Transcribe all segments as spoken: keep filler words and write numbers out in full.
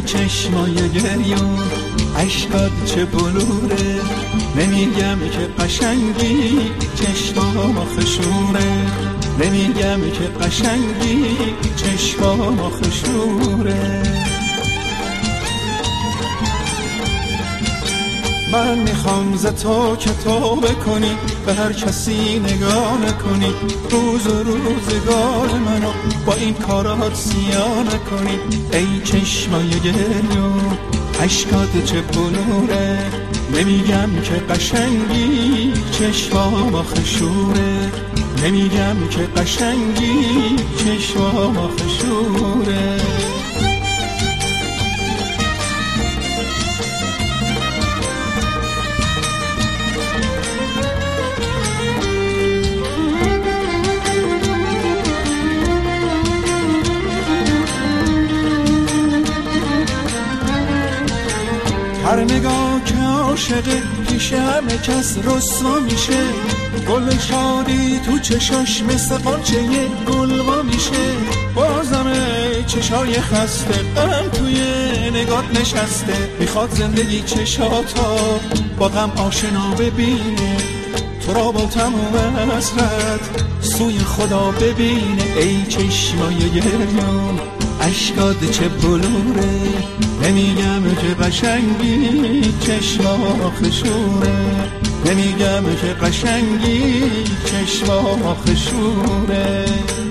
چشمای گریون اشکات چه بلوره، نمیگم که قشنگی چشمام خشوره، نمیگم که قشنگی چشمام خشوره. من میخوام ز تو که توبه کنی، به هر کسی نگاه نکنی، روز و روزگار منو با این کارات سیاه نکنی. ای چشمای گریون اشکات چه بلوره، نمیگم که قشنگی چشمام خشوره، نمیگم که قشنگی چشمام خشوره. هر نگاه که عاشقه پیش همه کس رسوا میشه، گل شادی تو چشاش مثل قنچه گلوا میشه. بازم چشای خسته غم توی نگات نشسته، میخواد زندگی چشاتا با غم آشنا ببینه، تو را با تمام حسرت سوی خدا ببینه. ای چشمای گریون اشکات چه بلوره، نمیگم که قشنگی چشما خشوره، نمیگم که قشنگی چشما خشوره.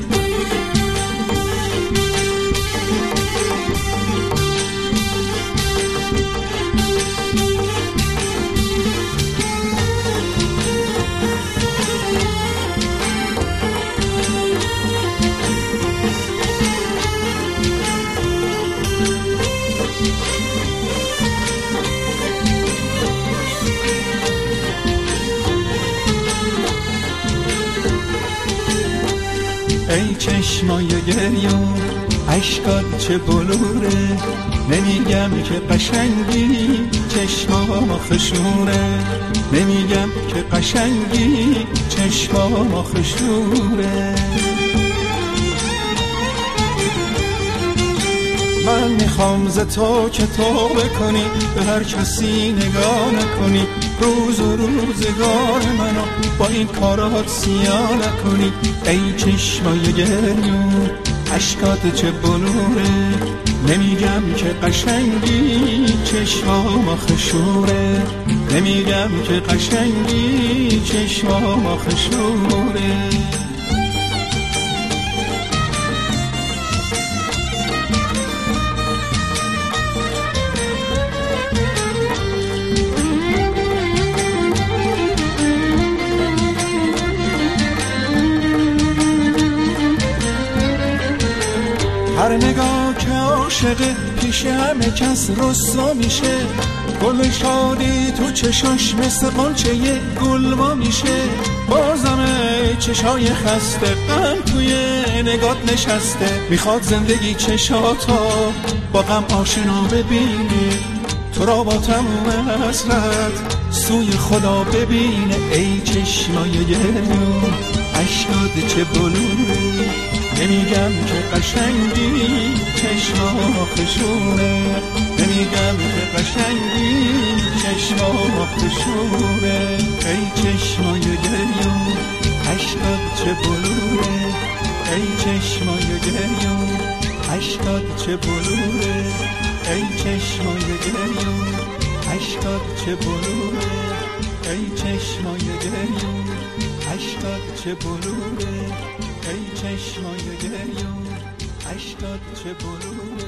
ای چشمای گریون اشکات چه بلوره، نمیگم که قشنگی چشمام خشوره، نمیگم که قشنگی چشمام خشوره. من میخوام ز تو که توبه کنی، به هر کسی نگاه نکنی، روز و روزگار منو با این کارات سیاه نکنی. ای چشمای گریون اشکات چه بلوره، نمیگم که قشنگی چشمام خشوره، نمیگم که قشنگی چشمام خشوره. هر نگاه که عاشقه پیش همه کس رسوا میشه، گل شادی تو چشاش مثل قنچه گلوا میشه. بازم چشای خسته غم توی نگات نشسته، میخواد زندگی چشاتا با غم آشنا ببینه، تو را با تموم حسرت سوی خدا ببینه. ای چشمای گریون اشکات چه بلوره، نمیگم که قشنگی چشما خشوره، نمیگم که قشنگی چشما خشوره. ای چشمای گریون اشکات چه بلوره، ای چشمای گریون اشکات چه بلوره، ای چشمای گریون اشکات چه بلوره، ای چشمای گریون اشکات چه بلوره، ای چشمای گریون اشکات چه بلوره.